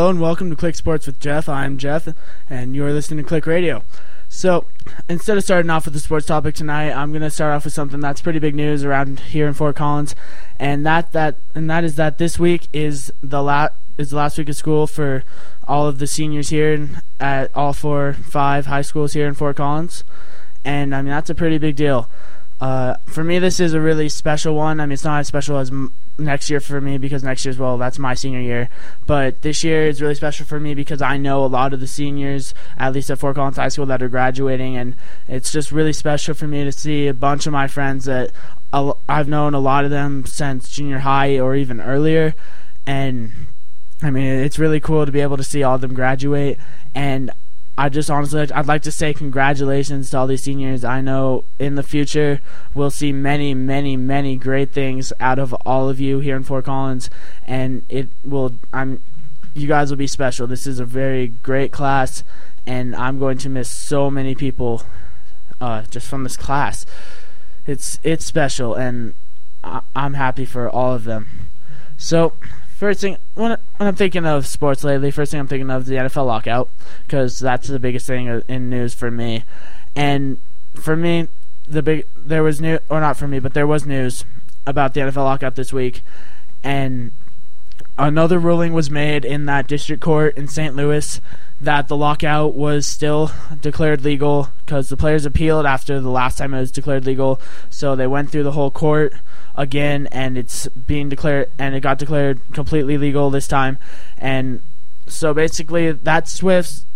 Hello and welcome to Click Sports with Jeff. I'm Jeff, and you're listening to Click Radio. So, instead of starting off with the sports topic tonight, I'm going to start off with something that's pretty big news around here in Fort Collins, and that is that this week is the last week of school for all of the seniors here at all 5 high schools here in Fort Collins, and I mean that's a pretty big deal. For me, this is a really special one. I mean, it's not as special as next year for me because next year's, well, that's my senior year. But this year is really special for me because I know a lot of the seniors, at least at Fort Collins High School, that are graduating. And it's just really special for me to see a bunch of my friends that I've known a lot of them since junior high or even earlier. And, I mean, it's really cool to be able to see all of them graduate. And I'd like to say congratulations to all these seniors. I know in the future we'll see many, many, many great things out of all of you here in Fort Collins, and you guys will be special. This is a very great class, and I'm going to miss so many people just from this class. It's special, and I'm happy for all of them. So, first thing, when I'm thinking of sports lately, first thing I'm thinking of is the NFL lockout, because that's the biggest thing in news for me. And for me, there was news about the NFL lockout this week, and another ruling was made in that district court in St. Louis that the lockout was still declared legal because the players appealed after the last time it was declared legal. So they went through the whole court again, and it's being declared, and it got declared completely legal this time. And so basically that switches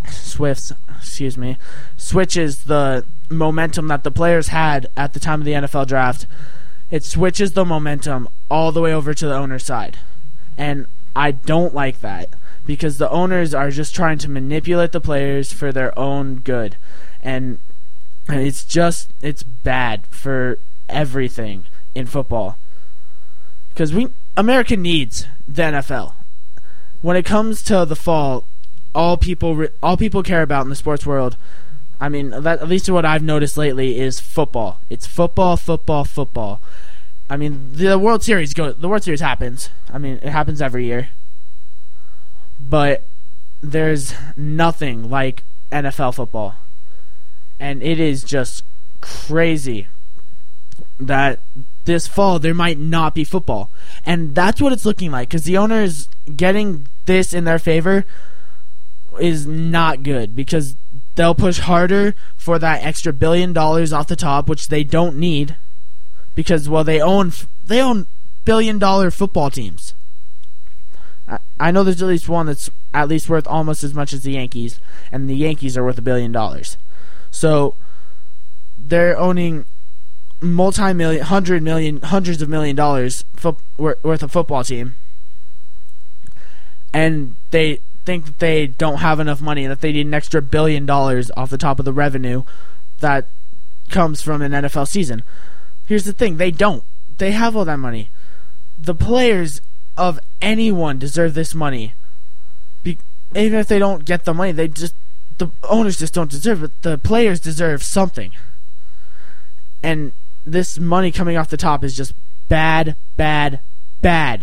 the momentum that the players had at the time of the NFL draft. It switches the momentum all the way over to the owner's side. And I don't like that, because the owners are just trying to manipulate the players for their own good. And it's bad for everything in football. Because America needs the NFL. When it comes to the fall, all people care about in the sports world, I mean, at least what I've noticed lately, is football. It's football, football, football. I mean, the World Series happens. I mean, it happens every year. But there's nothing like NFL football. And it is just crazy that this fall there might not be football. And that's what it's looking like, because the owners getting this in their favor is not good, because they'll push harder for that extra $1 billion off the top, which they don't need, because, well, they own $1 billion football teams. I know there's at least one that's at least worth almost as much as the Yankees, and the Yankees are worth $1 billion. So they're owning hundreds of $1 million worth of football team, and they think that they don't have enough money, that they need an extra $1 billion off the top of the revenue that comes from an NFL season. Here's the thing, they don't. They have all that money. The players of anyone deserve this money. Even if they don't get the money, the owners just don't deserve it. The players deserve something. And this money coming off the top is just bad, bad, bad.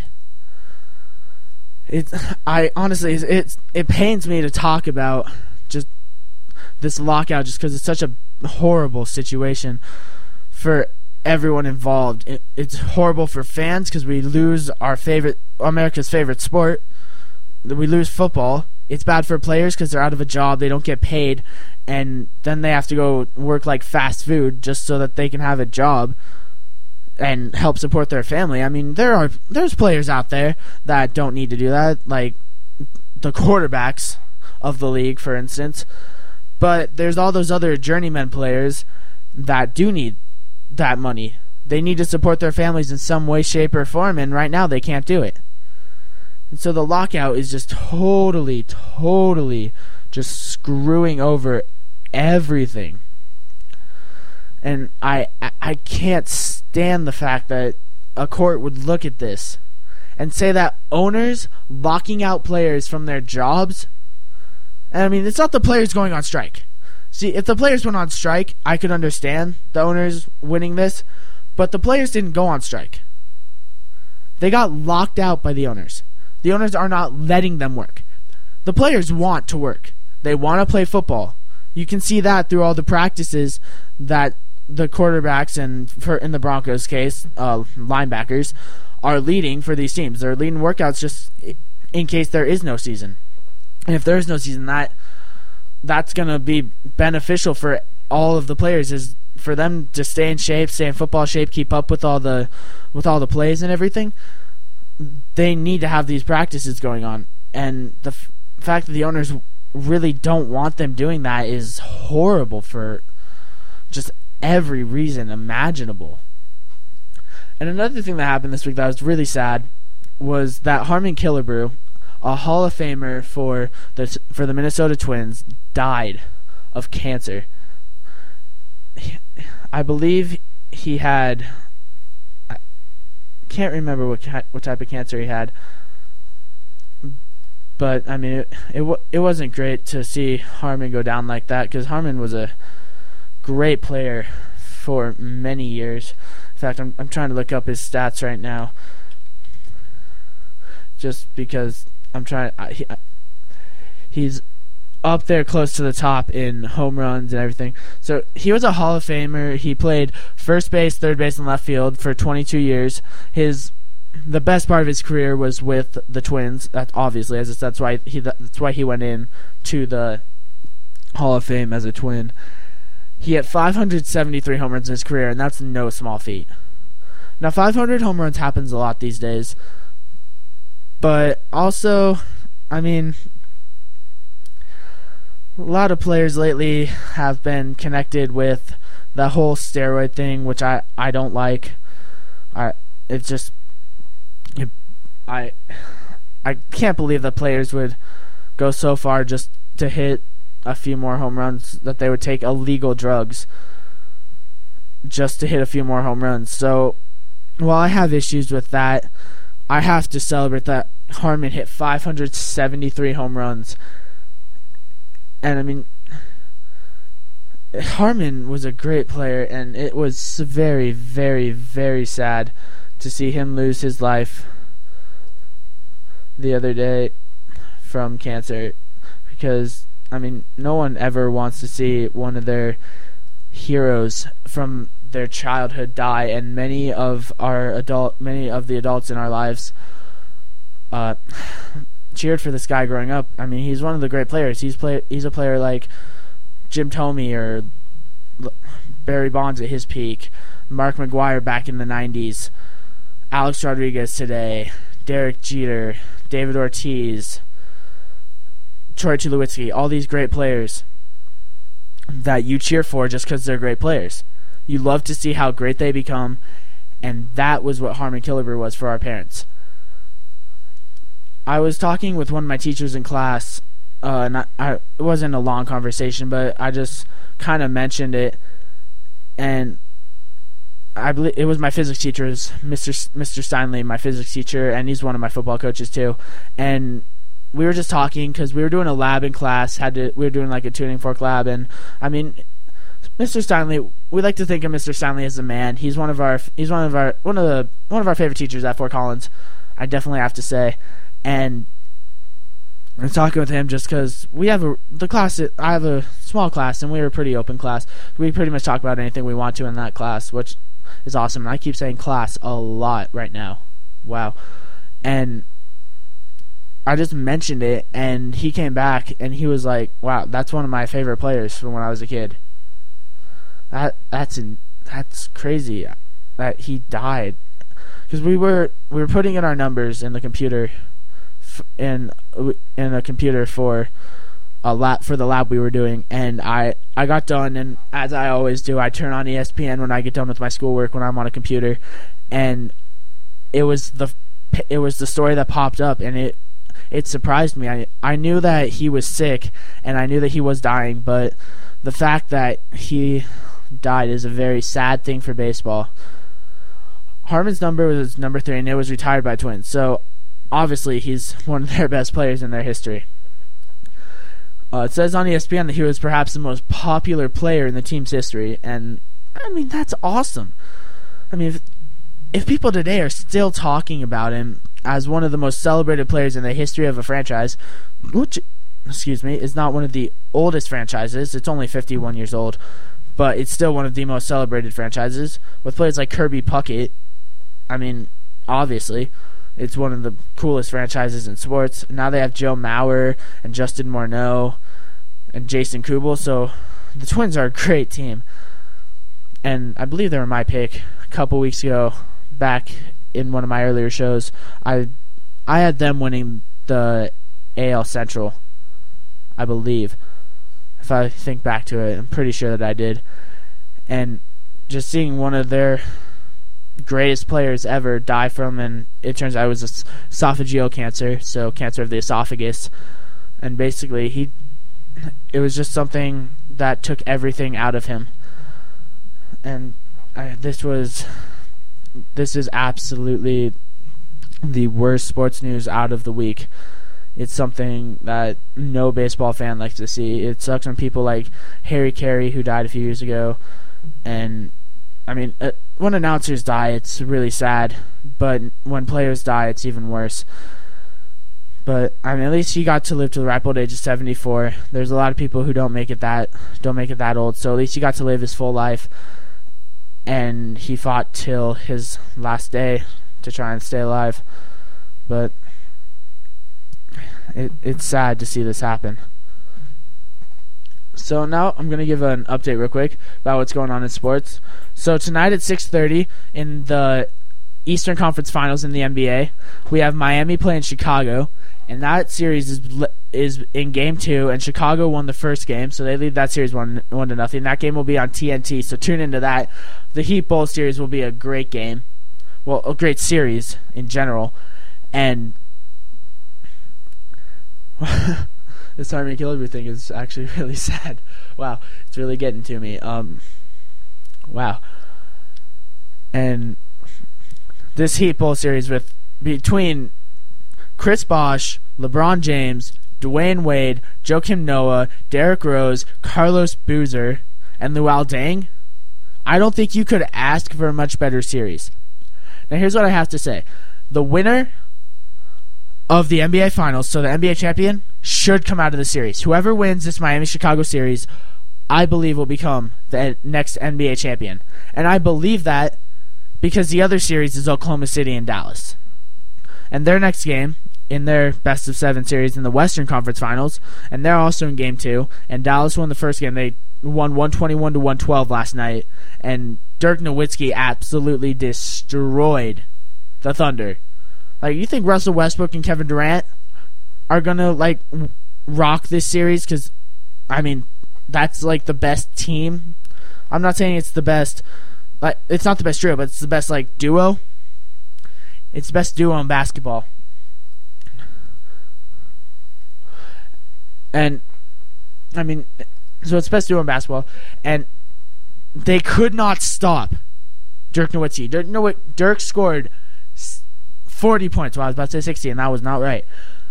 It pains me to talk about just this lockout, just because it's such a horrible situation for everyone involved. It's horrible for fans because we lose America's favorite sport. We lose football. It's bad for players because they're out of a job, they don't get paid, and then they have to go work like fast food just so that they can have a job and help support their family. I mean, there's players out there that don't need to do that, like the quarterbacks of the league, for instance. But there's all those other journeyman players that do need that money. They need to support their families in some way, shape, or form, and right now they can't do it. And so the lockout is just totally just screwing over everything. And I can't stand the fact that a court would look at this and say that owners locking out players from their jobs, and I mean, it's not the players going on strike. See, if the players went on strike, I could understand the owners winning this, but the players didn't go on strike. They got locked out by the owners. The owners are not letting them work. the players want to work. They want to play football. You can see that through all the practices that the quarterbacks and in the Broncos case, linebackers are leading for these teams. They're leading workouts just in case there is no season. And if there is no season, that's going to be beneficial for all of the players, is for them to stay in shape, stay in football shape, keep up with all the plays and everything. They need to have these practices going on. And the fact that the owners really don't want them doing that is horrible for just every reason imaginable. And another thing that happened this week that was really sad was that Harmon Killebrew, a Hall of Famer for the Minnesota Twins, died of cancer. I believe he had, I can't remember what type of cancer he had, but I mean it wasn't great to see Harmon go down like that, because Harmon was a great player for many years. In fact, I'm trying to look up his stats right now, just because I'm trying. He's up there close to the top in home runs and everything. So he was a Hall of Famer. He played first base, third base, and left field for 22 years. The best part of his career was with the Twins. That obviously, that's why he went in to the Hall of Fame as a Twin. He had 573 home runs in his career, and that's no small feat. Now, 500 home runs happens a lot these days, but also, I mean, a lot of players lately have been connected with the whole steroid thing, which I don't like. I can't believe that players would go so far just to hit a few more home runs, that they would take illegal drugs just to hit a few more home runs. So while I have issues with that, I have to celebrate that Harmon hit 573 home runs. And I mean, Harmon was a great player, and it was very, very, very sad to see him lose his life the other day from cancer, because I mean, no one ever wants to see one of their heroes from their childhood die, and many of the adults in our lives cheered for this guy growing up. I mean, he's one of the great players. He's a player like Jim Thome or Barry Bonds at his peak, Mark McGwire back in the 90s, Alex Rodriguez today, Derek Jeter, David Ortiz, Troy Tulowitzki, all these great players that you cheer for just because they're great players. You love to see how great they become, and that was what Harmon Killebrew was for our parents. I was talking with one of my teachers in class, and it wasn't a long conversation, but I just kind of mentioned it, and I believe it was my physics teacher, Mr. Steinley, my physics teacher, and he's one of my football coaches too, and we were just talking because we were doing a lab in class. We were doing like a tuning fork lab, and I mean, Mr. Steinley, we like to think of Mr. Steinley as a man. He's one of our favorite teachers at Fort Collins. I definitely have to say, and I'm talking with him just because we have I have a small class, and we were a pretty open class. We pretty much talk about anything we want to in that class, which is awesome. And I keep saying class a lot right now. Wow, and I just mentioned it, and he came back, and he was like, wow, that's one of my favorite players from when I was a kid. That's crazy that he died. Because we were putting in our numbers in the computer, in a computer for the lab we were doing, and I got done, and as I always do, I turn on ESPN when I get done with my schoolwork when I'm on a computer, and it was the story that popped up, and it surprised me. I knew that he was sick, and I knew that he was dying, but the fact that he died is a very sad thing for baseball. Harmon's number was number 3, and it was retired by Twins, so obviously he's one of their best players in their history. It says on ESPN that he was perhaps the most popular player in the team's history, and I mean, that's awesome. I mean, if people today are still talking about him as one of the most celebrated players in the history of a franchise, which, is not one of the oldest franchises. It's only 51 years old, but it's still one of the most celebrated franchises with players like Kirby Puckett. I mean, obviously, it's one of the coolest franchises in sports. Now they have Joe Mauer and Justin Morneau and Jason Kubel, so the Twins are a great team. And I believe they were my pick a couple weeks ago, back in one of my earlier shows. I had them winning the AL Central, I believe. If I think back to it, I'm pretty sure that I did. And just seeing one of their greatest players ever die from, and it turns out it was esophageal cancer, so cancer of the esophagus. And basically, it was just something that took everything out of him. And this is absolutely the worst sports news out of the week. It's something that no baseball fan likes to see. It sucks when people like Harry Carey, who died a few years ago, and I mean, when announcers die, it's really sad, but when players die, it's even worse. But I mean, at least he got to live to the ripe old age of 74. There's a lot of people who don't make it that old, so at least he got to live his full life, and he fought till his last day to try and stay alive. But it's sad to see this happen. So now I'm going to give an update real quick about what's going on in sports. So tonight at 6:30 in the Eastern Conference Finals in the NBA, we have Miami playing Chicago, and that series is in Game 2, and Chicago won the first game, so they lead that series 1-0. That game will be on TNT, so tune into that. The Heat Bulls series will be a great game. Well, a great series in general. And this Army Killabrew thing is actually really sad. Wow, it's really getting to me. Wow. And this Heat Bull series between Chris Bosh, LeBron James, Dwayne Wade, Joakim Noah, Derrick Rose, Carlos Boozer, and Luol Deng, I don't think you could ask for a much better series. Now here's what I have to say. The winner of the NBA Finals, so the NBA champion, should come out of the series. Whoever wins this Miami-Chicago series, I believe will become the next NBA champion. And I believe that because the other series is Oklahoma City and Dallas. And their next game, in their best-of-7 series in the Western Conference Finals, and they're also in Game 2, and Dallas won the first game. They won 121-112 last night, and Dirk Nowitzki absolutely destroyed the Thunder. Like, you think Russell Westbrook and Kevin Durant are gonna like rock this series? Because, I mean, that's like the best team. I'm not saying it's the best. Like, it's not the best trio, but it's the best like duo. It's the best duo in basketball. And I mean, so it's best duo in basketball, and they could not stop Dirk Nowitzki. Dirk scored 40 points. Well, I was about to say 60, and that was not right.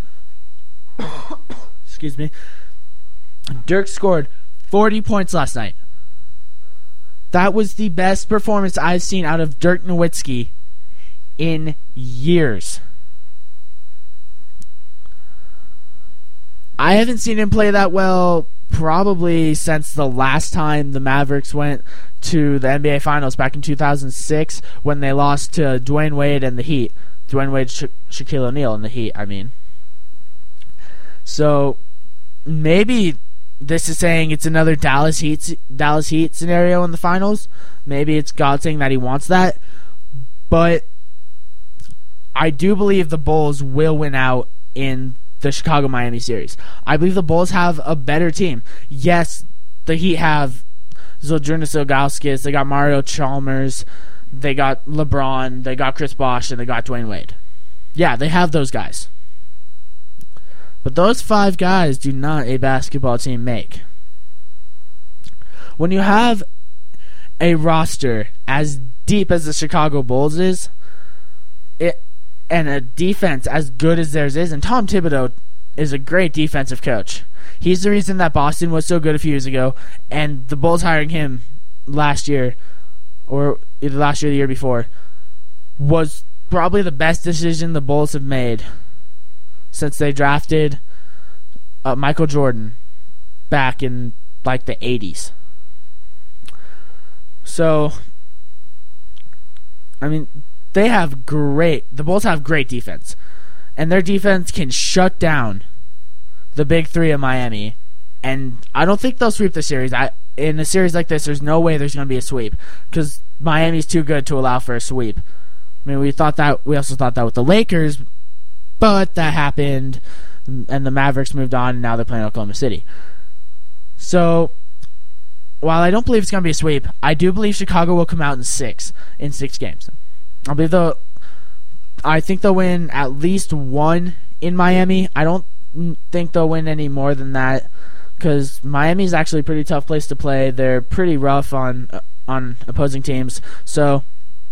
Excuse me. Dirk scored 40 points last night. That was the best performance I've seen out of Dirk Nowitzki in years. I haven't seen him play that well probably since the last time the Mavericks went to the NBA Finals back in 2006 when they lost to Dwayne Wade and the Heat. Dwayne Wade, Shaquille O'Neal and the Heat, I mean. So maybe this is saying it's another Dallas Heat scenario in the finals. Maybe it's God saying that he wants that. But I do believe the Bulls will win out in the Chicago-Miami series. I believe the Bulls have a better team. Yes, the Heat have Zydrunas Ilgauskas, they got Mario Chalmers, they got LeBron, they got Chris Bosh, and they got Dwayne Wade. Yeah, they have those guys. But those 5 guys do not a basketball team make. When you have a roster as deep as the Chicago Bulls is, and a defense as good as theirs is, and Tom Thibodeau is a great defensive coach. He's the reason that Boston was so good a few years ago, and the Bulls hiring him last year, or either last year or the year before, was probably the best decision the Bulls have made since they drafted Michael Jordan back in like the 80s. So, I mean, the Bulls have great defense. And their defense can shut down the big three of Miami. And I don't think they'll sweep the series. In a series like this, there's no way there's going to be a sweep because Miami's too good to allow for a sweep. I mean, we also thought that with the Lakers, but that happened, and the Mavericks moved on, and now they're playing Oklahoma City. So, while I don't believe it's going to be a sweep, I do believe Chicago will come out in six games. I think they'll win at least one in Miami. I don't think they'll win any more than that because Miami's actually a pretty tough place to play. They're pretty rough on opposing teams. So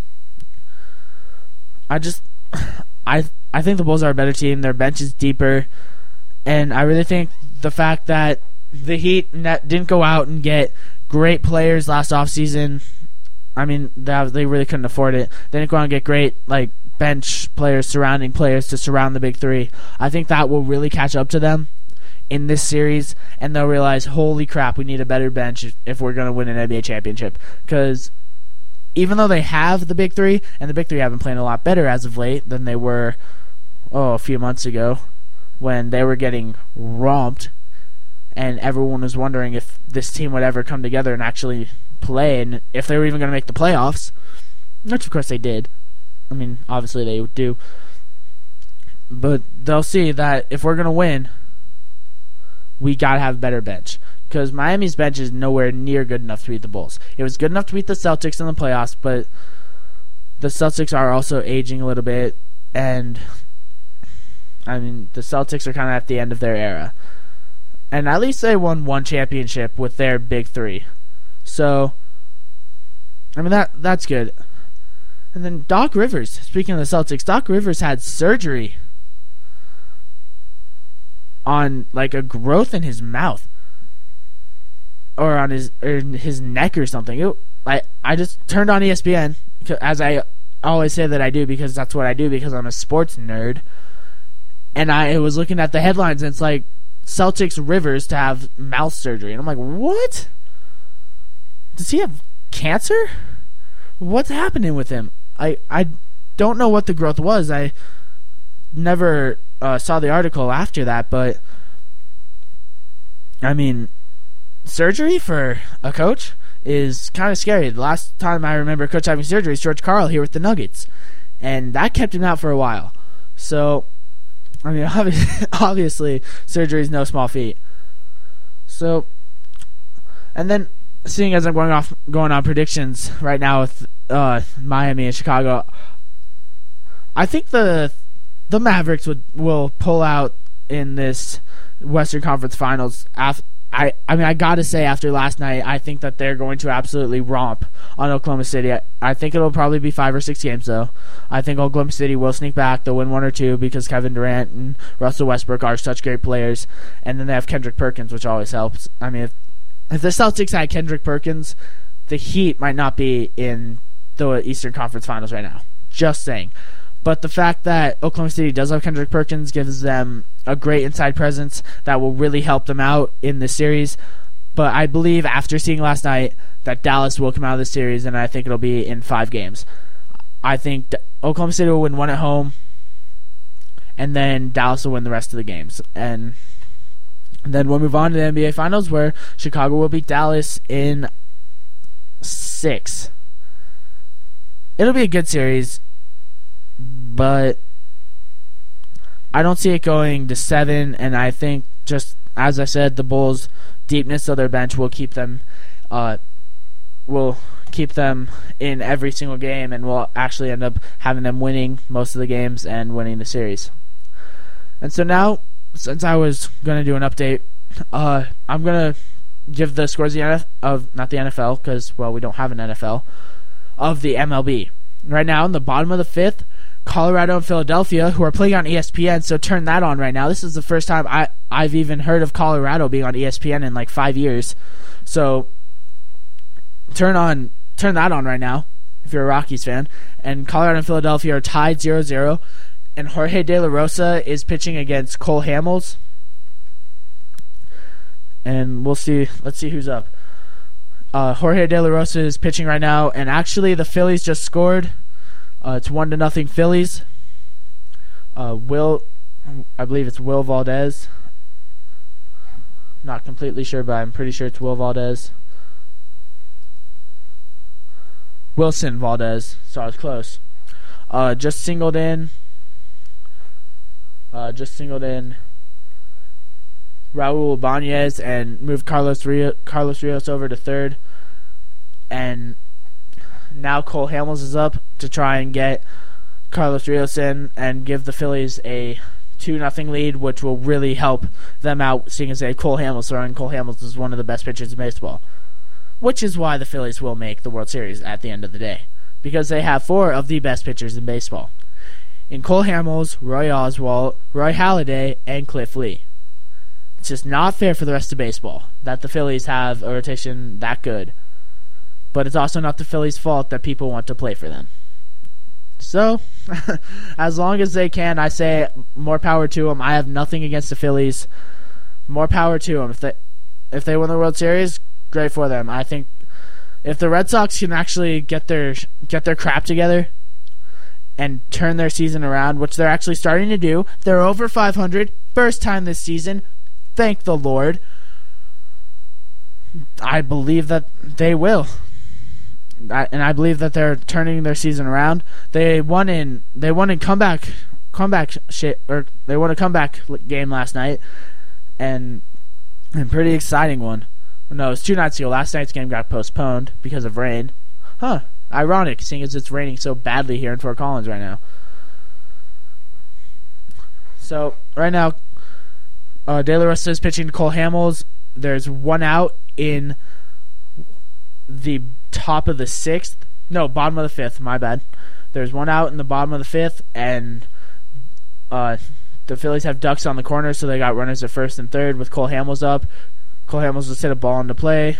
I think the Bulls are a better team. Their bench is deeper, and I really think the fact that the Heat didn't go out and get great players last offseason. I mean, they really couldn't afford it. They didn't go out and get great bench players, surrounding players to surround the big three. I think that will really catch up to them in this series, and they'll realize, holy crap, we need a better bench if we're going to win an NBA championship. Because even though they have the big three, and the big three have been playing a lot better as of late than they were a few months ago when they were getting romped, and everyone was wondering if this team would ever come together and actually play, and if they were even going to make the playoffs, which of course they did. I mean, obviously they do. But they'll see that if we're going to win, we got to have a better bench. Because Miami's bench is nowhere near good enough to beat the Bulls. It was good enough to beat the Celtics in the playoffs, but the Celtics are also aging a little bit, and I mean, the Celtics are kind of at the end of their era. And at least they won one championship with their big three. So, I mean, that's good. And then Doc Rivers, speaking of the Celtics, Doc Rivers had surgery on a growth in his mouth. Or on his neck or something. I just turned on ESPN, as I always say that I do, because that's what I do, because I'm a sports nerd. And I was looking at the headlines, and it's like, Celtics Rivers to have mouth surgery. And I'm like, what? Does he have cancer? What's happening with him? I don't know what the growth was. I never saw the article after that, but I mean, surgery for a coach is kind of scary. The last time I remember a coach having surgery is George Karl here with the Nuggets, and that kept him out for a while. So, I mean, obviously, surgery is no small feat. So, and then, seeing as I'm going on predictions right now with Miami and Chicago, I think the Mavericks will pull out in this Western Conference Finals. I mean, I gotta say, after last night, I think that they're going to absolutely romp on Oklahoma City. I think it'll probably be 5 or 6 games, though. I think Oklahoma City will sneak back. They'll win 1 or 2 because Kevin Durant and Russell Westbrook are such great players. And then they have Kendrick Perkins, which always helps. I mean, if the Celtics had Kendrick Perkins, the Heat might not be in the Eastern Conference Finals right now. Just saying. But the fact that Oklahoma City does have Kendrick Perkins gives them a great inside presence that will really help them out in this series. But I believe, after seeing last night, that Dallas will come out of this series, and I think it'll be in 5 games. I think Oklahoma City will win 1 at home, and then Dallas will win the rest of the games. And then we'll move on to the NBA Finals, where Chicago will beat Dallas in 6. It'll be a good series, but I don't see it going to 7, and I think, just as I said, the Bulls' deepness of their bench will keep them in every single game, and will actually end up having them winning most of the games and winning the series. And so now, since I was going to do an update, I'm going to give the scores of not the NFL, because, well, we don't have an NFL, of the MLB. Right now, in the bottom of the 5th, Colorado and Philadelphia, who are playing on ESPN, so turn that on right now. This is the first time I've even heard of Colorado being on ESPN in 5 years. So turn that on right now. if you're a Rockies fan. And Colorado and Philadelphia are tied 0-0. And Jorge De La Rosa is pitching against Cole Hamels. And we'll see. Let's see who's up. Jorge De La Rosa is pitching right now. And actually, the Phillies just scored. It's 1-0 Phillies. I believe it's Will Valdez. Not completely sure, but I'm pretty sure it's Will Valdez. Wilson Valdez. So I was close. Just singled in Raul Ibanez and moved Carlos Rios over to third. And now Cole Hamels is up to try and get Carlos Rios in and give the Phillies a 2-0 lead, which will really help them out, seeing as they have Cole Hamels throwing. Cole Hamels is one of the best pitchers in baseball, which is why the Phillies will make the World Series at the end of the day, because they have 4 of the best pitchers in baseball. In Cole Hamels, Roy Oswalt, Roy Halladay, and Cliff Lee. It's just not fair for the rest of baseball that the Phillies have a rotation that good. But it's also not the Phillies' fault that people want to play for them. So, as long as they can, I say more power to them. I have nothing against the Phillies. More power to them. If they win the World Series, great for them. I think if the Red Sox can actually get their crap together and turn their season around, which they're actually starting to do, they're over 500, first time this season. Thank the Lord. I believe that they will. And I believe that they're turning their season around. They won in comeback shit, or they won a comeback game last night, and a pretty exciting one. No, it was 2 nights ago. Last night's game got postponed because of rain. Ironic, seeing as it's raining so badly here in Fort Collins right now. So right now, De La Rosa is pitching to Cole Hamels. There's 1 out in the top of the 6th. No, bottom of the 5th, my bad. There's 1 out in the bottom of the 5th, and the Phillies have ducks on the corner, so they got runners at first and third with Cole Hamels up. Cole Hamels just hit a ball into play,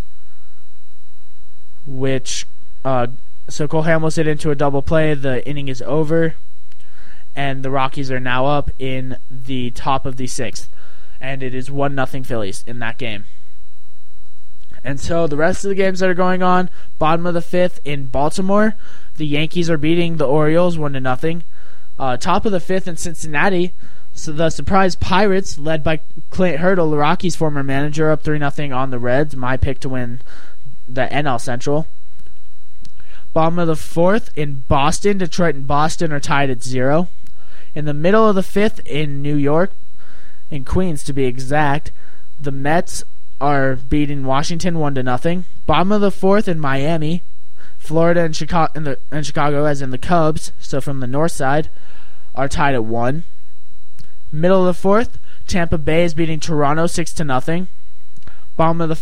so Cole Hamels hit into a double play. The inning is over, and the Rockies are now up in the top of the 6th, and it is 1-0 Phillies in that game. And so the rest of the games that are going on, bottom of the 5th in Baltimore, the Yankees are beating the Orioles 1-0. Top of the 5th in Cincinnati, so the surprise Pirates, led by Clint Hurdle, the Rockies' former manager, up 3-0 on the Reds. My pick to win the NL Central. Bottom of the 4th in Boston, Detroit and Boston are tied at 0. In the middle of the 5th in New York, in Queens to be exact, the Mets are beating Washington 1-0. Bottom of the 4th in Miami, Florida and Chicago, as in the Cubs, so from the north side, are tied at 1. Middle of the 4th, Tampa Bay is beating Toronto 6-0. Bottom of the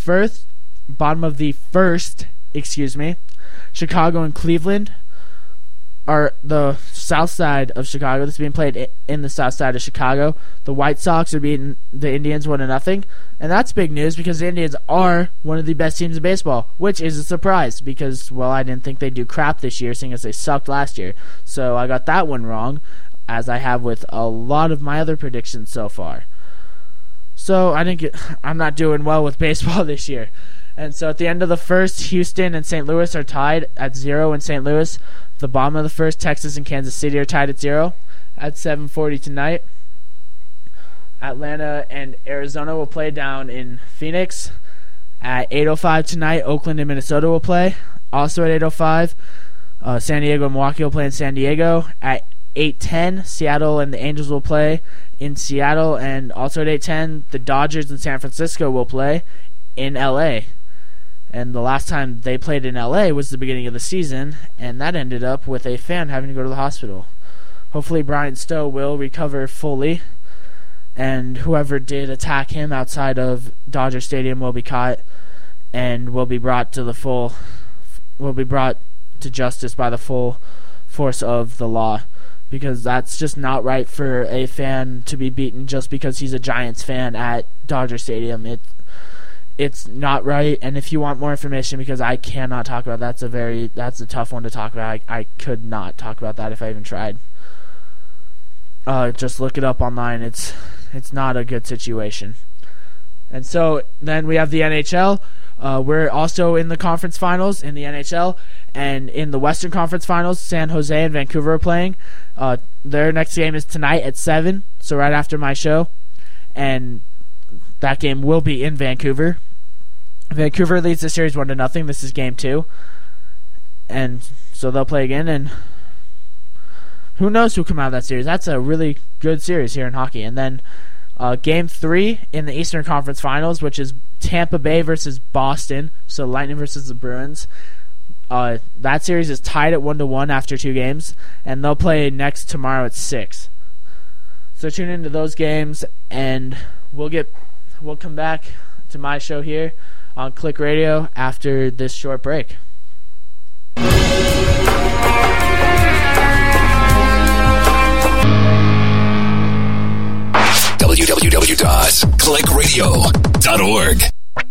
1st, Chicago and Cleveland are the south side of Chicago. This is being played in the south side of Chicago. The White Sox are beating the Indians 1-0. And that's big news because the Indians are one of the best teams in baseball, which is a surprise because, well, I didn't think they'd do crap this year, seeing as they sucked last year. So I got that one wrong, as I have with a lot of my other predictions so far. So I'm not doing well with baseball this year. And so at the end of the 1st, Houston and St. Louis are tied at 0 in St. Louis. The bottom of the 1st, Texas and Kansas City are tied at 0 at 7:40 tonight. Atlanta and Arizona will play down in Phoenix at 8:05 tonight. Oakland and Minnesota will play. Also at 8:05, San Diego and Milwaukee will play in San Diego. At 8:10, Seattle and the Angels will play in Seattle. And also at 8:10, the Dodgers and San Francisco will play in L.A. And the last time they played in L.A. was the beginning of the season, and that ended up with a fan having to go to the hospital. Hopefully Brian Stowe will recover fully, and whoever did attack him outside of Dodger Stadium will be caught and will be brought to justice by the full force of the law, because that's just not right for a fan to be beaten just because he's a Giants fan at Dodger Stadium. it's not right. And if you want more information, because I cannot talk about that's a tough one to talk about. I could not talk about that if I even tried. Just look it up online. It's not a good situation. And so then we have the NHL. We're also in the conference finals in the NHL, and in the Western Conference Finals, San Jose and Vancouver are playing. Their next game is tonight at 7, so right after my show, and that game will be in Vancouver. Vancouver leads the series 1-0. This is game 2, and so they'll play again, and who knows who'll come out of that series. That's a really good series here in hockey. And then game 3 in the Eastern Conference Finals, which is Tampa Bay versus Boston, so Lightning versus the Bruins. That series is tied at 1-1 after 2 games, and they'll play next tomorrow at 6. So tune into those games, and we'll come back to my show here on Click Radio after this short break. www.clickradio.org.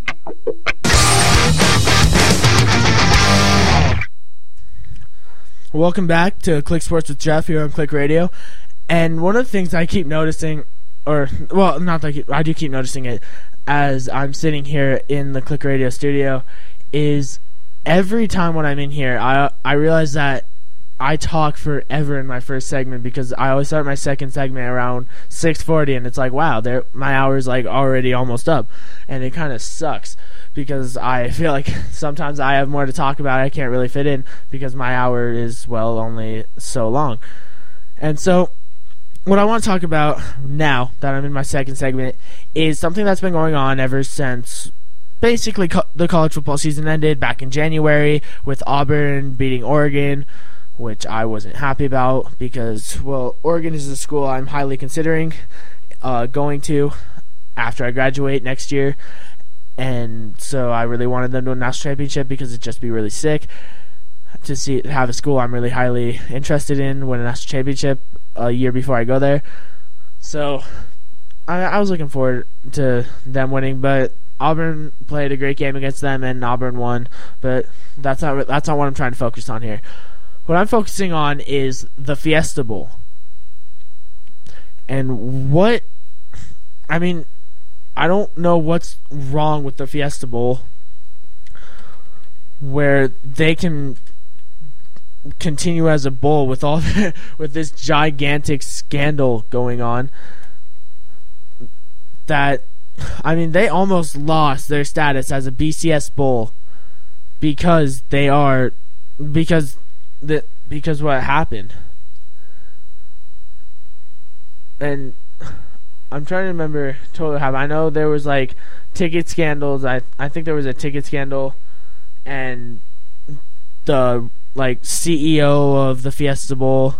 Welcome back to Click Sports with Jeff here on Click Radio. And one of the things I keep noticing, I do keep noticing it as I'm sitting here in the Click Radio studio, is every time when I'm in here, I realize that I talk forever in my first segment, because I always start my second segment around 6:40, and it's like, wow, my hour's like already almost up, and it kind of sucks, because I feel like sometimes I have more to talk about. I can't really fit in because my hour is, only so long. And so what I want to talk about now that I'm in my second segment is something that's been going on ever since basically the college football season ended back in January, with Auburn beating Oregon, which I wasn't happy about because, Oregon is a school I'm highly considering going to after I graduate next year. And so I really wanted them to win a national championship, because it'd just be really sick to have a school I'm really highly interested in win a national championship a year before I go there. So I was looking forward to them winning, but Auburn played a great game against them, and Auburn won. But that's not what I'm trying to focus on here. What I'm focusing on is the Fiesta Bowl. And I don't know what's wrong with the Fiesta Bowl, where they can continue as a bowl with with this gigantic scandal going on. That, they almost lost their status as a BCS bowl because what happened. And I'm trying to remember totally what happened. I know there was ticket scandals. I think there was a ticket scandal, and the CEO of the Fiesta Bowl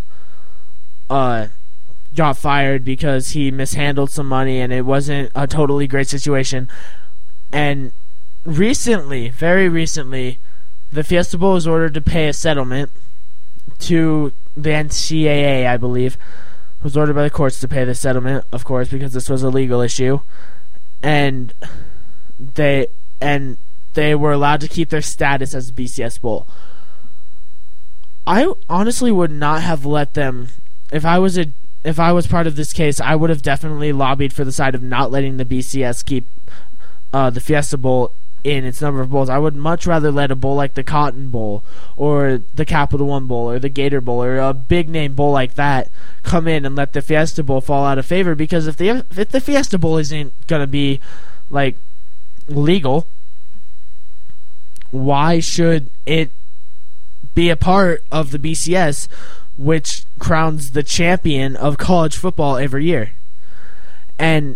got fired because he mishandled some money, and it wasn't a totally great situation. And very recently, the Fiesta Bowl was ordered to pay a settlement to the NCAA, I believe. It was ordered by the courts to pay the settlement, of course, because this was a legal issue. And they were allowed to keep their status as a BCS Bowl. I honestly would not have let them. If I was part of this case, I would have definitely lobbied for the side of not letting the BCS keep the Fiesta Bowl in its number of bowls. I would much rather let a bowl like the Cotton Bowl or the Capital One Bowl or the Gator Bowl or a big name bowl like that come in and let the Fiesta Bowl fall out of favor, because if the Fiesta Bowl isn't going to be legal, why should it be a part of the BCS, which crowns the champion of college football every year? And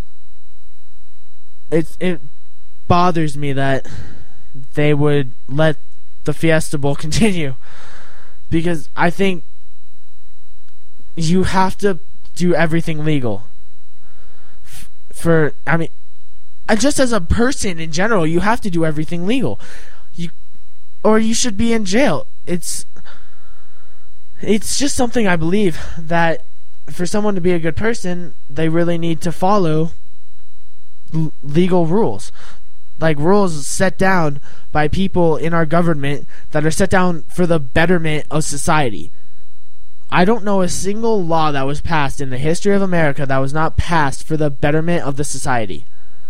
it bothers me that they would let the Fiesta Bowl continue, because I think you have to do everything legal. Just as a person in general, you have to do everything legal. Or you should be in jail. It's just something I believe that for someone to be a good person, they really need to follow legal rules. like rules set down by people in our government that are set down for the betterment of society. I don't know a single law that was passed in the history of America that was not passed for the betterment of the society.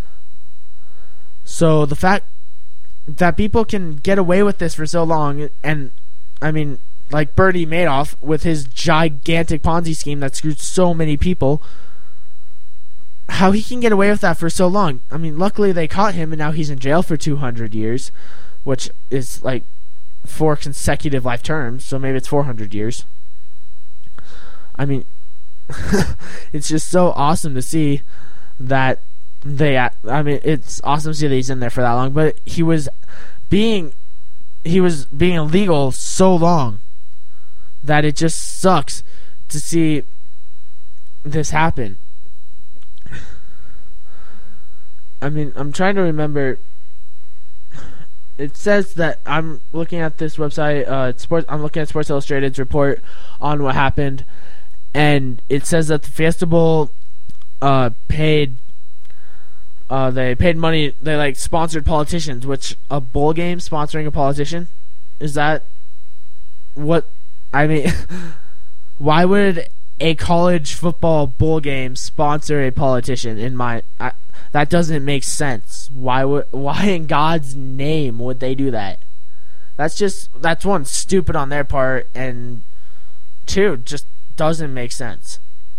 So the fact that people can get away with this for so long, and I mean, like Bernie Madoff with his gigantic Ponzi scheme that screwed so many people, how he can get away with that for so long. I mean, luckily they caught him and now he's in jail for 200 years, which is like 4 consecutive life terms, so maybe it's 400 years. I mean, it's just so awesome to see that it's awesome to see that he's in there for that long, but he was being illegal so long that it just sucks to see this happen. I mean, I'm trying to remember. It says that I'm looking at this website, I'm looking at Sports Illustrated's report on what happened, and it says that the Fiesta Bowl paid money. They like sponsored politicians, which a bowl game sponsoring a politician, is that what I mean? Why would a college football bowl game sponsor a politician? That doesn't make sense. Why in God's name would they do that? That's one, stupid on their part, and 2, just doesn't make sense.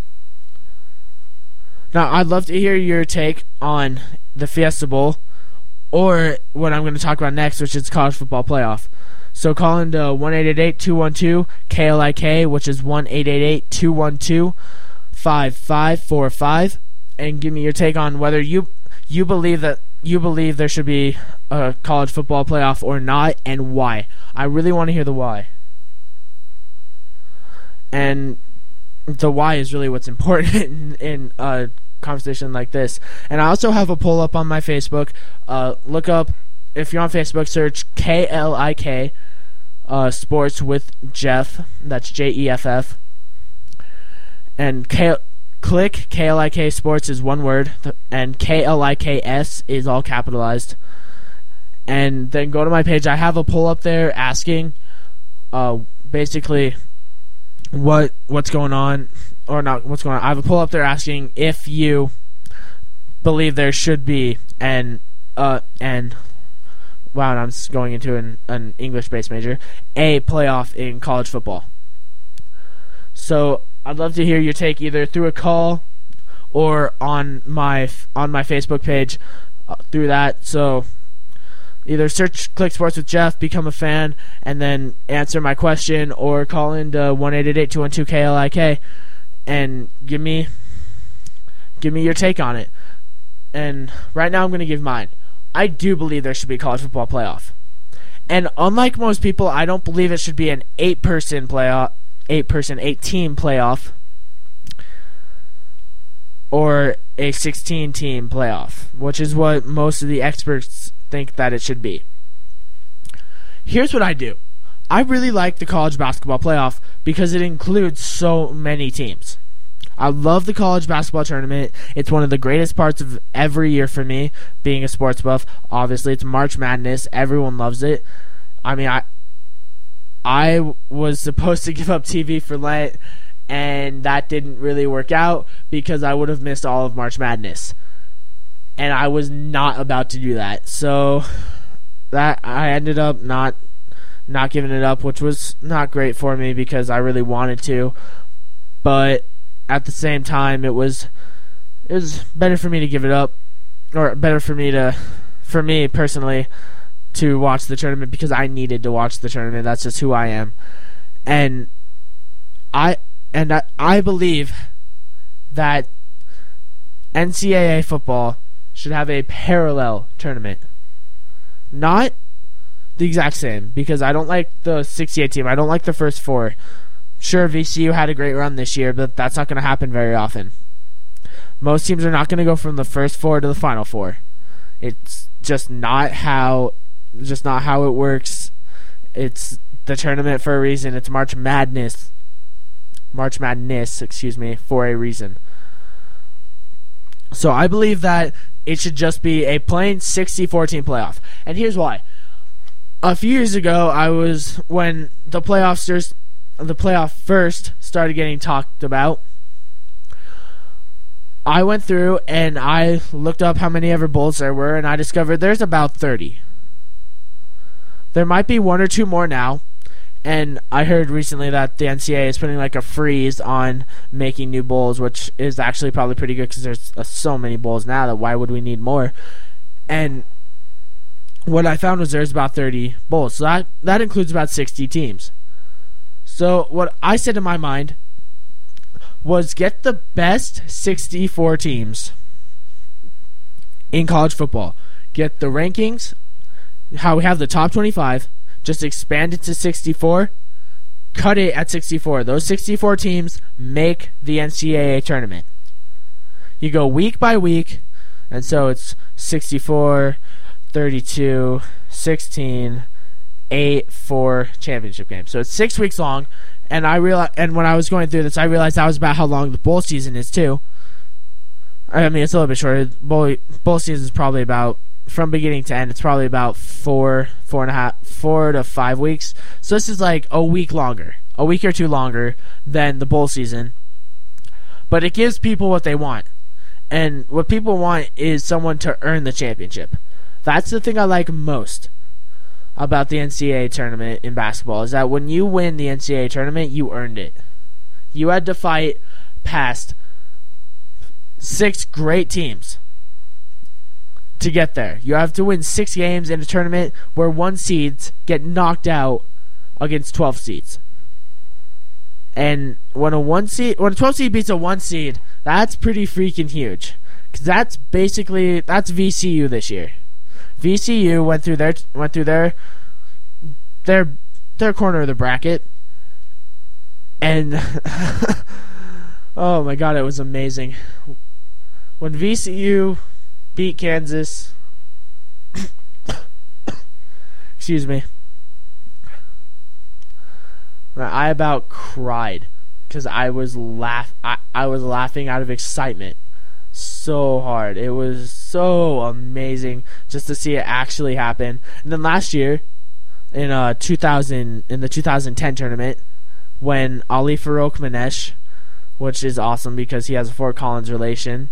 Now, I'd love to hear your take on the Fiesta Bowl, or what I'm going to talk about next, which is college football playoff. So call into 1-888-212-KLIK, which is 1-888-212-5545, and give me your take on whether you believe there should be a college football playoff or not, and why. I really want to hear the why. And the why is really what's important in a conversation like this. And I also have a poll up on my Facebook. Look up, if you're on Facebook, search KLIK Sports with Jeff. That's Jeff. And click KLIK Sports is one word, and KLIKS is all capitalized. And then go to my page. I have a poll up there asking basically what's going on, or not what's going on. I have a poll up there asking if you believe there should be wow, and I'm going into an English-based major, a playoff in college football. So I'd love to hear your take either through a call or on my Facebook page through that. So either click Sports with Jeff, become a fan, and then answer my question, or call into 1-888-212-KLIK and give me your take on it. And right now I'm going to give mine. I do believe there should be a college football playoff. And unlike most people, I don't believe it should be an 8-team playoff, or a 16-team playoff, which is what most of the experts think that it should be. Here's what I do. I really like the college basketball playoff because it includes so many teams. I love the college basketball tournament. It's one of the greatest parts of every year for me, being a sports buff. Obviously, it's March Madness. Everyone loves it. I mean, I was supposed to give up TV for Lent, and that didn't really work out because I would have missed all of March Madness. And I was not about to do that. So that I ended up not giving it up, which was not great for me because I really wanted to. But at the same time, it was better for me to give it up, or better for me personally, to watch the tournament because I needed to watch the tournament. That's just who I am. And I believe that NCAA football should have a parallel tournament. Not the exact same, because I don't like the 68 team. I don't like the first 4. Sure, VCU had a great run this year, but that's not going to happen very often. Most teams are not going to go from the first 4 to the final 4. It's just not how it works. It's the tournament for a reason. It's March Madness, for a reason. So I believe that it should just be a plain 64-team playoff. And here's why. A few years ago, when the playoff first started getting talked about, I went through and I looked up how many ever bowls there were, and I discovered there's about 30. There might be one or two more now, and I heard recently that the NCAA is putting like a freeze on making new bowls, which is actually probably pretty good because there's so many bowls now that why would we need more? And what I found was there's about 30 bowls, so that includes about 60 teams. So what I said in my mind was get the best 64 teams in college football. Get the rankings, how we have the top 25, just expand it to 64, cut it at 64. Those 64 teams make the NCAA tournament. You go week by week, and so it's 64, 32, 16, 8, 4 championship games. So it's 6 weeks long. And when I was going through this, I realized that was about how long the bowl season is too. I mean, it's a little bit shorter. Bowl season is probably about, from beginning to end, it's probably about 4 to 5 weeks. So this is like a week or two longer than the bowl season. But it gives people what they want, and what people want is someone to earn the championship. That's the thing I like most about the NCAA tournament in basketball, is that when you win the NCAA tournament, you earned it. You had to fight past 6 great teams to get there. You have to win 6 games in a tournament where 1 seeds get knocked out against 12 seeds. And when a 12 seed beats a 1 seed, that's pretty freaking huge. Because that's VCU this year. VCU went through their corner of the bracket, and oh my god, it was amazing when VCU beat Kansas. Excuse me. I about cried because I was laughing out of excitement so hard. It was so amazing just to see it actually happen. And then last year, in the 2010 tournament, when Ali Farouk Manesh, which is awesome because he has a Fort Collins relation,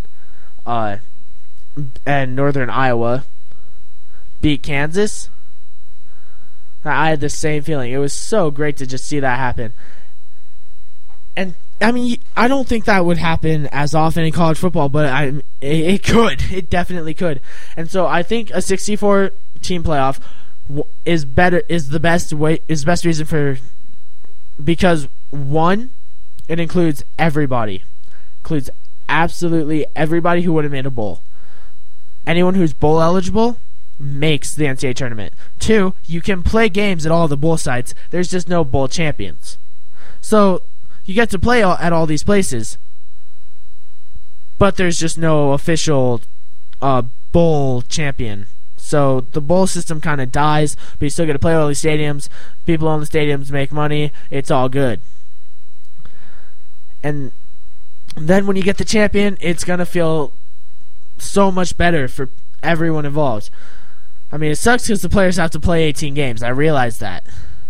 and Northern Iowa beat Kansas, I had the same feeling. It was so great to just see that happen. And I mean, I don't think that would happen as often in college football, but it could. It definitely could. And so I think a 64-team playoff is the best reason for, because one, it includes everybody. Includes absolutely everybody who would have made a bowl. Anyone who's bowl eligible makes the NCAA tournament. 2, you can play games at all the bowl sites. There's just no bowl champions. So you get to play at all these places, but there's just no official bowl champion. So the bowl system kind of dies, but you still get to play at all these stadiums. People own the stadiums, make money. It's all good. And then when you get the champion, it's going to feel so much better for everyone involved. I mean, it sucks because the players have to play 18 games. I realize that.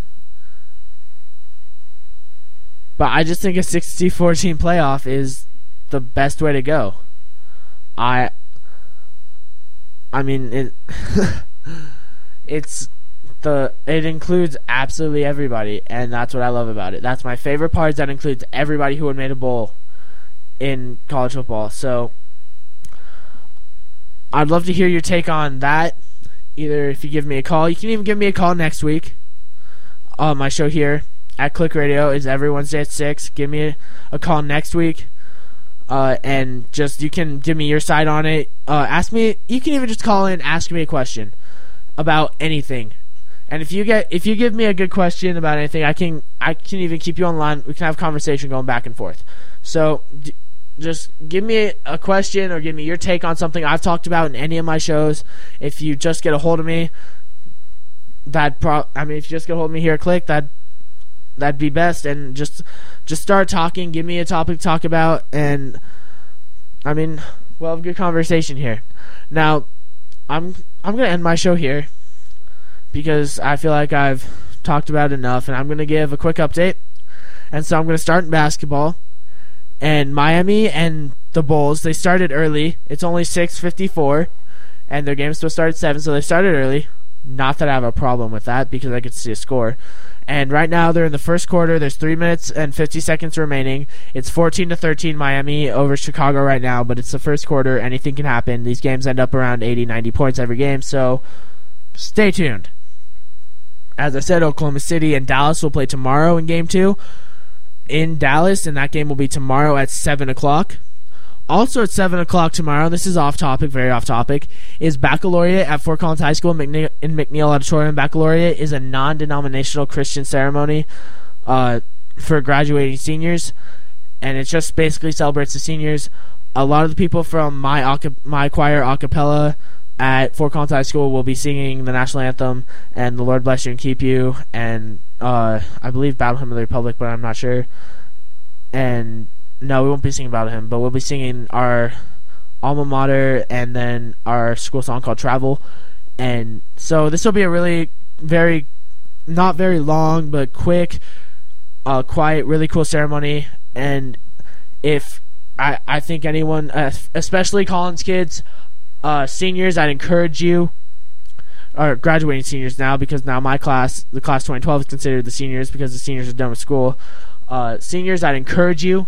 But I just think a 64-team playoff is the best way to go. I mean, it includes absolutely everybody, and that's what I love about it. That's my favorite part, is that includes everybody who had made a bowl in college football. So I'd love to hear your take on that. Either if you give me a call, you can even give me a call next week. My show here at Click Radio is every Wednesday at 6. Give me a call next week, and just you can give me your side on it. Ask me. You can even just call in, ask me a question about anything. And if you give me a good question about anything, I can even keep you online. We can have a conversation going back and forth. So just give me a question or give me your take on something I've talked about in any of my shows. If you just get a hold of me, if you just get a hold of me here at Click, that'd be best. And just start talking. Give me a topic to talk about, and I mean, we'll have a good conversation here. Now, I'm gonna end my show here because I feel like I've talked about enough, and I'm gonna give a quick update. And so I'm gonna start in basketball. And Miami and the Bulls, they started early. It's only 6:54, and their game's supposed to start at 7, so they started early. Not that I have a problem with that because I could see a score. And right now they're in the first quarter. There's 3 minutes and 50 seconds remaining. It's 14-13 Miami over Chicago right now, but it's the first quarter. Anything can happen. These games end up around 80, 90 points every game, so stay tuned. As I said, Oklahoma City and Dallas will play tomorrow in Game 2 in Dallas, and that game will be tomorrow at 7 o'clock. Also at 7 o'clock tomorrow, this is off topic, very off topic, is Baccalaureate at Fort Collins High School in McNeil Auditorium. Baccalaureate is a non-denominational Christian ceremony for graduating seniors, and it just basically celebrates the seniors. A lot of the people from my choir a cappella at Fort Collins High School will be singing the national anthem and The Lord Bless You and Keep You, and I believe Battle Hymn of the Republic, but I'm not sure. And no, we won't be singing Battle Hymn, but we'll be singing our alma mater and then our school song called Travel. And so this will be a really not very long, but quick, quiet, really cool ceremony. And if I think anyone, especially Collins kids, seniors, I'd encourage you, or graduating seniors now, because now my class, the class 2012, is considered the seniors because the seniors are done with school. Seniors, I'd encourage you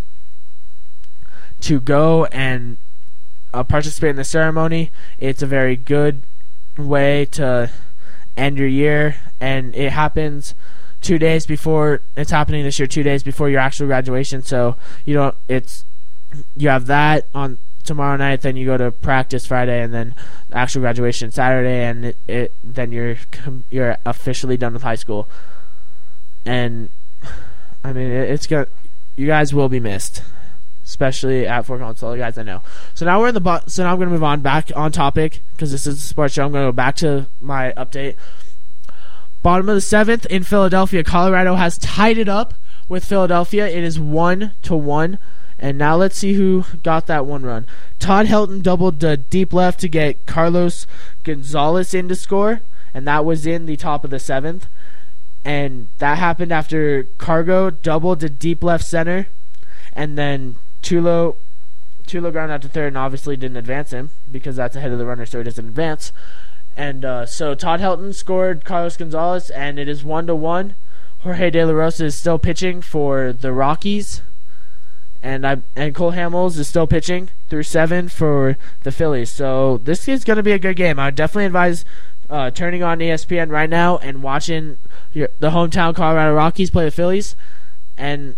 to go and participate in the ceremony. It's a very good way to end your year, and it happens 2 days before, it's happening this year 2 days before your actual graduation, so you have that on tomorrow night, then you go to practice Friday, and then actual graduation Saturday, and then you're officially done with high school. And I mean, you guys will be missed, especially at Fort Collins, all the guys I know. So now so now I'm going to move on back on topic because this is a sports show. I'm going to go back to my update. Bottom of the 7th in Philadelphia, Colorado has tied it up with Philadelphia. It is 1-1. And now let's see who got that one run. Todd Helton doubled the deep left to get Carlos Gonzalez in to score, and that was in the top of the 7th. And that happened after Cargo doubled the deep left center, and then Tulo ground out to third and obviously didn't advance him because that's ahead of the runner, so he doesn't advance. And so Todd Helton scored Carlos Gonzalez, and it is 1-1. Jorge De La Rosa is still pitching for the Rockies. And Cole Hamels is still pitching through 7 for the Phillies. So this is going to be a good game. I would definitely advise turning on ESPN right now and watching the hometown Colorado Rockies play the Phillies. And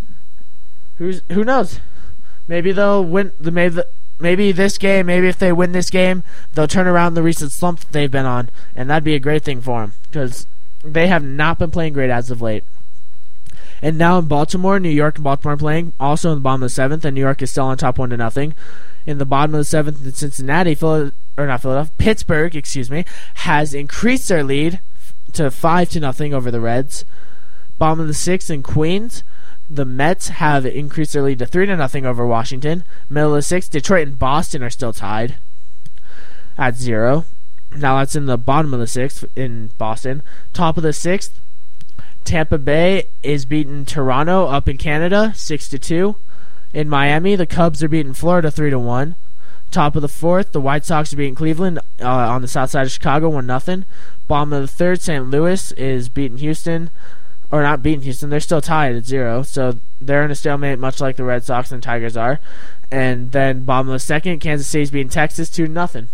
who knows? Maybe they'll win. Maybe this game. Maybe if they win this game, they'll turn around the recent slump that they've been on, and that'd be a great thing for them because they have not been playing great as of late. And now in Baltimore, New York and Baltimore are playing, also in the bottom of the 7th, and New York is still on top 1-0. In the bottom of the 7th in Cincinnati, Pittsburgh, has increased their lead to 5-0 over the Reds. Bottom of the 6th in Queens, the Mets have increased their lead to 3-0 over Washington. Middle of the 6th, Detroit and Boston are still tied at 0. Now that's in the bottom of the 6th in Boston. Top of the 6th, Tampa Bay is beating Toronto up in Canada 6-2. In Miami, the Cubs are beating Florida 3-1. Top of the 4th, the White Sox are beating Cleveland on the south side of Chicago 1-0. Bottom of the 3rd, St. Louis is beating Houston, or not beating Houston. They're still tied at 0, so they're in a stalemate, much like the Red Sox and Tigers are. And then bottom of the 2nd, Kansas City's beating Texas 2-0.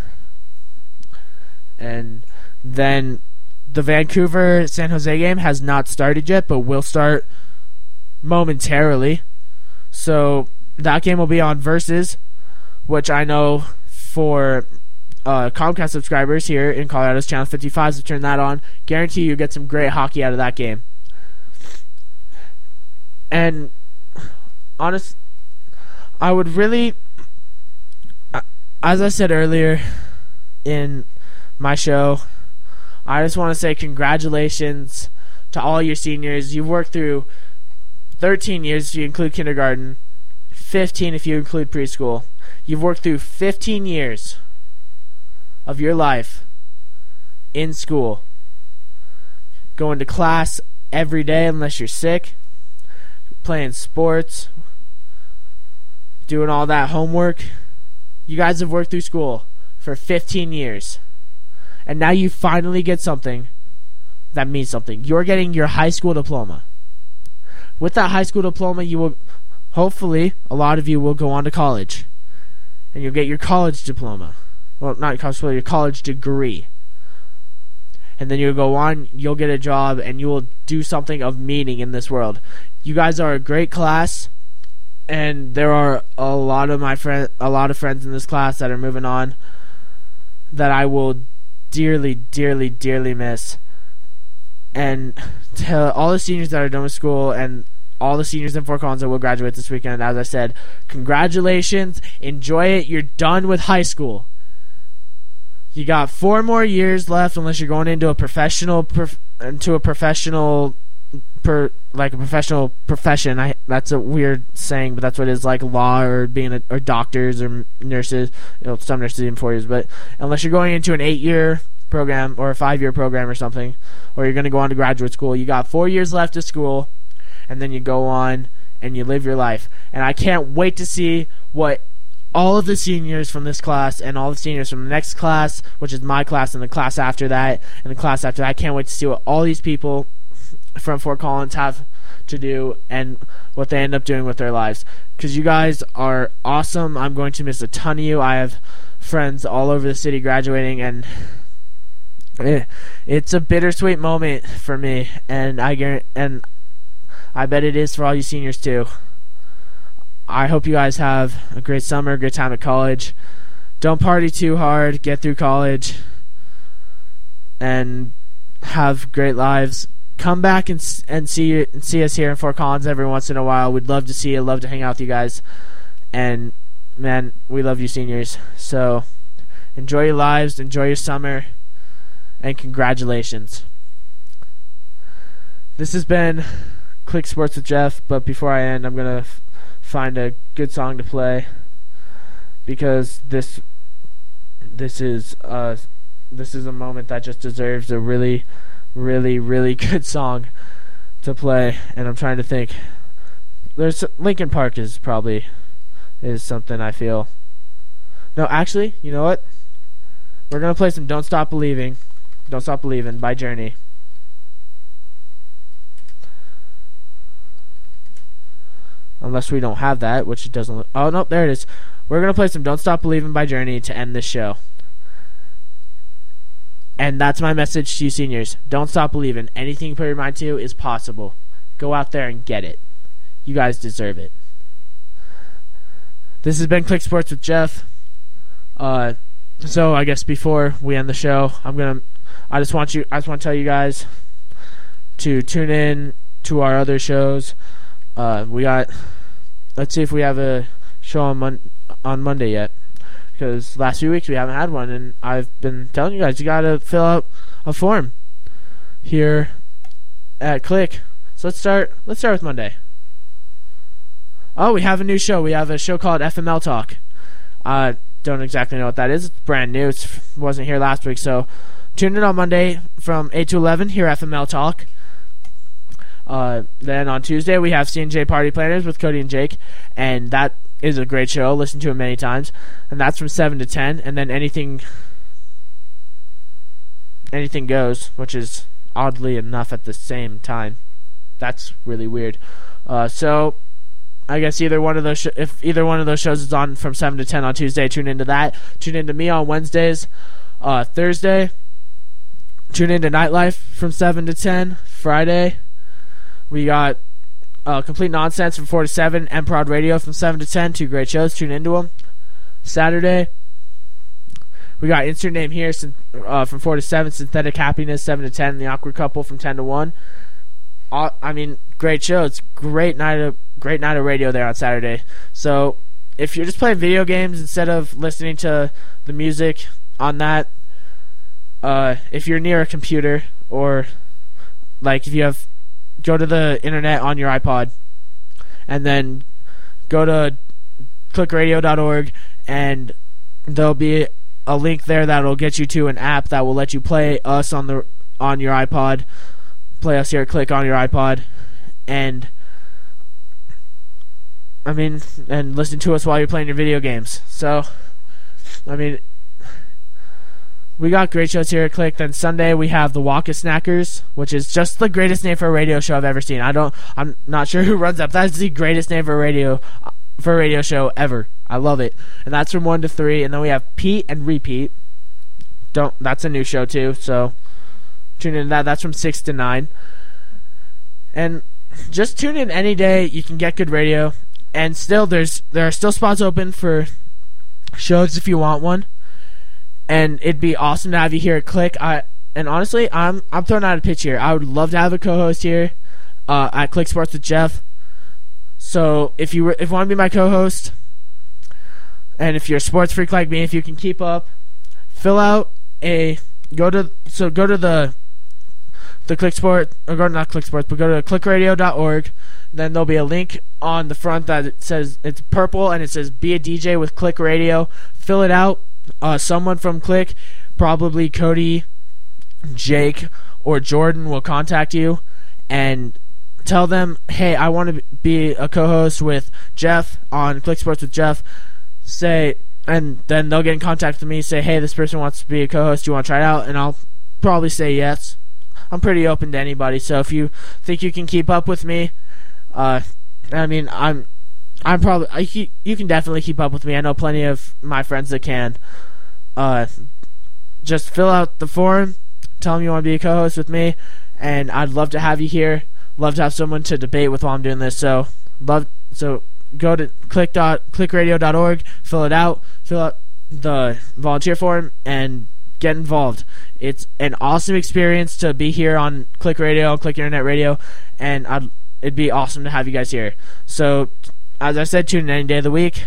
And then the Vancouver-San Jose game has not started yet, but will start momentarily. So that game will be on Versus, which I know for Comcast subscribers here in Colorado's Channel 55, so turn that on. Guarantee you get some great hockey out of that game. And I would really, as I said earlier in my show, I just want to say congratulations to all your seniors. You've worked through 13 years if you include kindergarten, 15 if you include preschool. You've worked through 15 years of your life in school, going to class every day unless you're sick, playing sports, doing all that homework. You guys have worked through school for 15 years. And now you finally get something that means something. You're getting your high school diploma. With that high school diploma, you will, hopefully, a lot of you will go on to college. And you'll get your college diploma. Well, not college diploma, your college degree. And then you'll go on, you'll get a job, and you will do something of meaning in this world. You guys are a great class. And there are a lot of friends in this class that are moving on that I will dearly, dearly, dearly miss. And to all the seniors that are done with school and all the seniors in Fort Collins that will graduate this weekend, as I said, congratulations, enjoy it, you're done with high school. You got 4 more years left unless you're going into a professional profession. That's a weird saying, but that's what it is, like law or being or doctors or nurses. Some nurses even 4 years, but unless you're going into an 8-year program or a 5-year program or something, or you're going to go on to graduate school, you got 4 years left of school, and then you go on and you live your life. And I can't wait to see what all of the seniors from this class and all the seniors from the next class, which is my class, and the class after that, and the class after that, I can't wait to see what all these people from Fort Collins have to do and what they end up doing with their lives, because you guys are awesome. I'm going to miss a ton of you. I have friends all over the city graduating, and it's a bittersweet moment for me, and I bet it is for all you seniors too. I hope you guys have a great summer, a great time at college. Don't party too hard, get through college, and have great lives. Come back and see us here in Fort Collins every once in a while. We'd love to see you, love to hang out with you guys. And, man, we love you seniors. So, enjoy your lives, enjoy your summer, and congratulations. This has been Click Sports with Jeff, but before I end, I'm going to find a good song to play, because this is a moment that just deserves a really, really, really good song to play. And I'm trying to think. There's Linkin Park is something I feel. No, actually, you know what? We're gonna play some "Don't Stop Believing," "Don't Stop Believing" by Journey. Unless we don't have that, which it doesn't. Oh no, there it is. We're gonna play some "Don't Stop Believing" by Journey to end this show. And that's my message to you seniors. Don't stop believing. Anything you put your mind to is possible. Go out there and get it. You guys deserve it. This has been Click Sports with Jeff. So I guess before we end the show, I just want to tell you guys to tune in to our other shows. Let's see if we have a show on Monday yet. Because last few weeks we haven't had one, and I've been telling you guys, you gotta fill out a form here at Click. So let's start with Monday. Oh, we have a new show. We have a show called FML Talk. Don't exactly know what that is. It's brand new. It wasn't here last week, so tune in on Monday from 8 to 11 here at FML Talk. Then on Tuesday we have C&J Party Planners with Cody and Jake, and that is a great show. Listen to it many times, and that's from 7 to 10. And then anything goes, which is oddly enough at the same time. That's really weird. So I guess if either one of those shows is on from 7 to 10 on Tuesday, tune into that. Tune into me on Wednesdays. Thursday, tune into Nightlife from 7 to 10. Friday, we got Complete Nonsense from 4 to 7, Emprod Radio from 7 to 10, 2 great shows, tune into them. Saturday, we got Insert Name Here from 4 to 7, Synthetic Happiness 7 to 10, The Awkward Couple from 10 to 1. Great shows, great night of radio there on Saturday. So if you're just playing video games instead of listening to the music on that, if you're near a computer, or like if you have, go to the internet on your iPod, and then go to clickradio.org, and there'll be a link there that'll get you to an app that will let you play us on your iPod, play us here at Click on your iPod, and listen to us while you're playing your video games. So, we got great shows here at Click. Then Sunday we have the Waka Snackers, which is just the greatest name for a radio show I've ever seen. I'm not sure who runs that, but that's the greatest name for a radio show ever. I love it. And that's from 1 to 3. And then we have Pete and Repeat. That's a new show too, so tune in to that. That's from 6 to 9. And just tune in any day. You can get good radio. And still, there are still spots open for shows if you want one. And it'd be awesome to have you here at Click. And honestly, I'm throwing out a pitch here. I would love to have a co-host here at Click Sports with Jeff. So if you want to be my co-host, and if you're a sports freak like me, if you can keep up, go to the Click Sport, or go not Click Sports, but go to clickradio.org. Then there'll be a link on the front that it says, it's purple, and it says be a DJ with Click Radio. Fill it out. Someone from Click, probably Cody, Jake, or Jordan, will contact you and tell them, hey, I want to be a co-host with Jeff on Click Sports with Jeff. And then they'll get in contact with me, say, hey, this person wants to be a co-host, do you want to try it out? And I'll probably say yes. I'm pretty open to anybody, so if you think you can keep up with me, you can definitely keep up with me. I know plenty of my friends that can. Just fill out the form, tell them you want to be a co-host with me, and I'd love to have you here. Love to have someone to debate with while I'm doing this. So go to clickradio.org, fill out the volunteer form, and get involved. It's an awesome experience to be here on Click Radio, Click Internet Radio, and it'd be awesome to have you guys here. So, as I said, tune in any day of the week.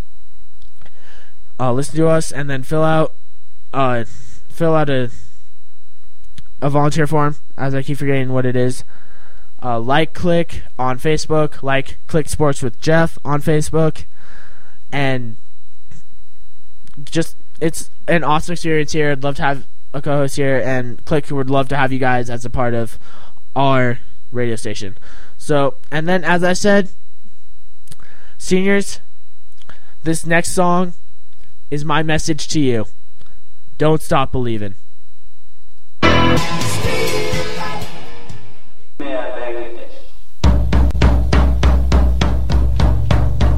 Listen to us, and then fill out a volunteer form, as I keep forgetting what it is. Like Click on Facebook, like Click Sports with Jeff on Facebook, and just, it's an awesome experience here. I'd love to have a co-host here, and Click would love to have you guys as a part of our radio station. So, and then, as I said, seniors, this next song is my message to you. Don't stop believing.